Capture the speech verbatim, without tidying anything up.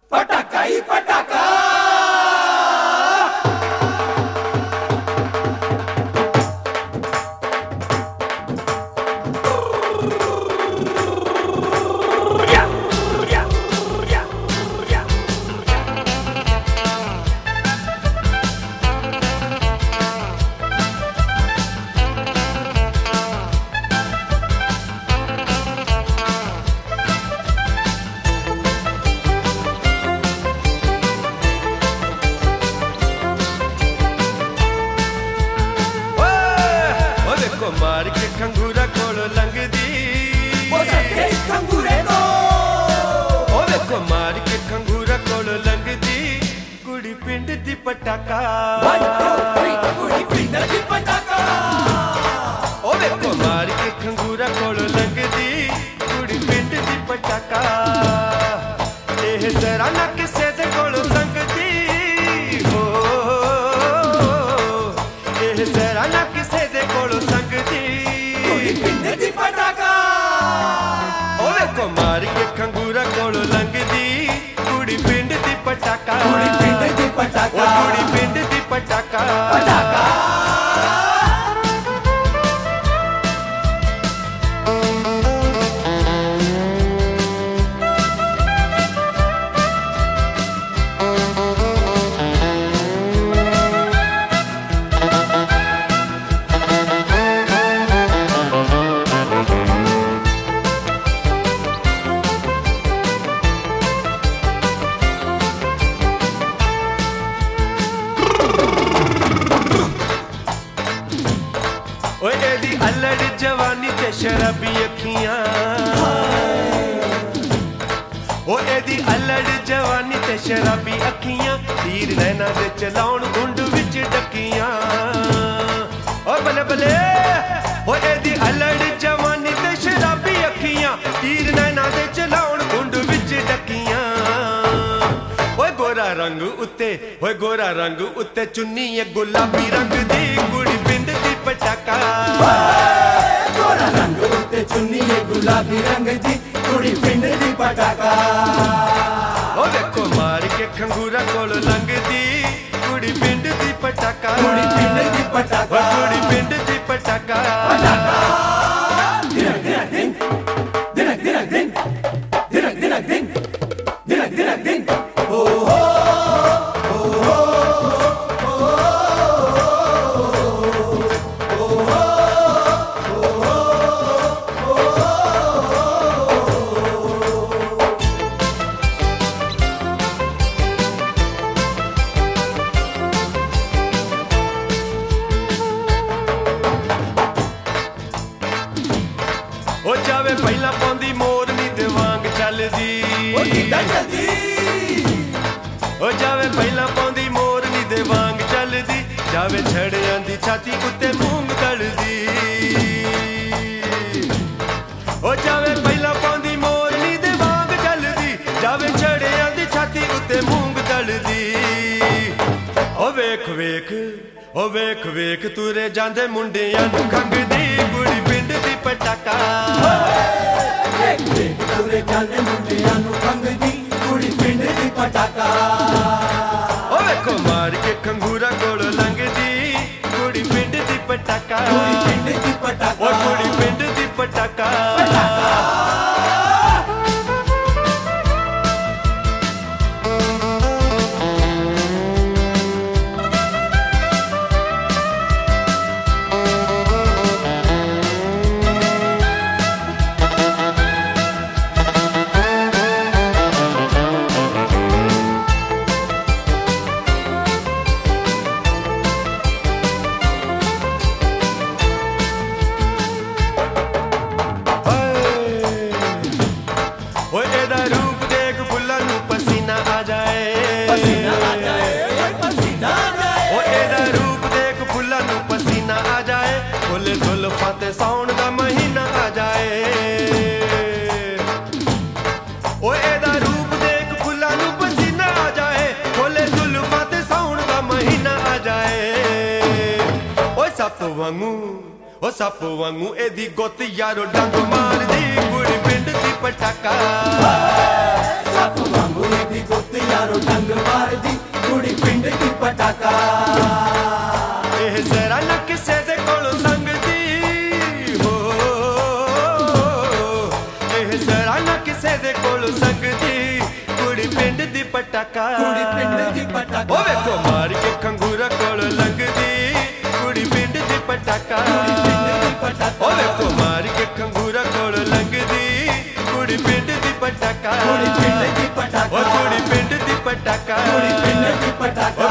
पटाका ही पटाका। मार के खंगूरा कोल लंघदी खंगूरे को ओ देखो मार के खंगूरा कोल लंघदी कुड़ी पिंड दी पटाका कुड़ी पिंड दी पटाका। ओ देखो मार के खंगूरा कोल लंघदी कुड़ी पिंड दी पटाका। एह जरा ना किसे दे कोल संगदी हो एह जरा ना किसे दे कोल संगदी पिंड दी पटाका। ओ देखो मार के खंगूरा कोल लंघदी कुड़ी पिंड दी पटाका कुड़ी पिंड दी पटाका ओ कुड़ी पिंड दी पटाका पटाका। ओए एदी अलड़ जवानी ते शराबी अखियां ओ एदी अलड़ जवानी ते शराबी अखियां तीर नैना दे चलाउण गुंड विच डकियां ओ बले बले ओ एदी अलड़ जवानी ते शराबी अखियां तीर नैना दे चलाउण गुंड विच डकियां। ओए गोरा रंग उत्ते ओए गोरा रंग उत्ते चुन्नी ए गुलाबी रंग दी कुड़ी पिंड दी पटाका। गोरा रंग उत्ते चुन्नी है गुलाबी रंग दी कुड़ी पिंड दी पटाका। ओ देखो मार के खंगूरा कोल लंघदी कुड़ी पिंड दी पटाका कुड़ी पिंड दी पटाका कुड़ी पिंड दी पटाका पटाका। दिनक दिनक दिन दिनक दिनक दिन दिनक दिनक दिन दिनक दिनक दिन ओ हो ओ हो ओ जावे पहला पौंदी मोरनी दे वांग चलदी ओ किदा चलदी ओ जावे पहला पौंदी मोरनी दे वांग चलदी जावे छड़ियां दी छाती उत्ते मूंग तलदी ओ जावे पहला पौंदी मोरनी दे वांग चलदी जावे छड़ियां दी छाती उत्ते मूंग तलदी। ओ वेख वेख ओ वेख वेख तुरे जांदे मुंडियां नूं खंगदी कुड़ी पिंड दी पटाका। वेख वेख तुरे जांदे मुंडियां नूं खंगदी कुड़ी पिंड दी पटाका। ओ वेखो मार के खंगूरा कोल लंघदी कुड़ी पिंड दी पटाका कुड़ी पिंड दी पटाका ओ कुड़ी पिंड दी पटाका पटाका। जुल्फां साउण दा महीना आ जाए ओ एदा रूप देख फुल्लां नूं पसीना आ जाए खोले जुल्फां ते साउण दा महीना आ जाए ओ सप वांगू ओ सप वांगू एदी गुत्त यारो डंग मारदी कुड़ी पिंड दी पटाका सप वांगू एदी गुत्त ਪਟਾਕਾ ਇਹ ਜ਼ਰਾ ਨਾ ਕਿਸੇ ਦੇ ਕੋਲੋਂ ਸੰਗਦੀ ਹੋ ਇਹ ਜ਼ਰਾ ਨਾ ਕਿਸੇ ਦੇ ਕੋਲੋਂ ਸੰਗਦੀ ਕੁੜੀ ਪਿੰਡ ਦੀ ਪਟਾਕਾ ਕੁੜੀ ਪਿੰਡ ਦੀ ਪਟਾਕਾ ਓ ਵੇਖੋ ਮਾਰ ਕੇ ਖੰਗੂਰਾ ਕੋਲ ਲੰਘਦੀ ਕੁੜੀ ਪਿੰਡ ਦੀ ਪਟਾਕਾ ਕੁੜੀ ਪਿੰਡ ਦੀ ਪਟਾਕਾ ਓ ਵੇਖੋ ਮਾਰ ਕੇ ਖੰਗੂਰਾ ਕੋਲ ਲੰਘਦੀ ਕੁੜੀ ਪਿੰਡ ਦੀ ਪਟਾਕਾ ਕੁੜੀ ਪਿੰਡ ਦੀ ਪਟਾਕਾ ਓ ਕੁੜੀ ਪਿੰਡ ਦੀ ਪਟਾਕਾ ਕੁੜੀ ਪਿੰਡ ਦੀ ਪਟਾਕਾ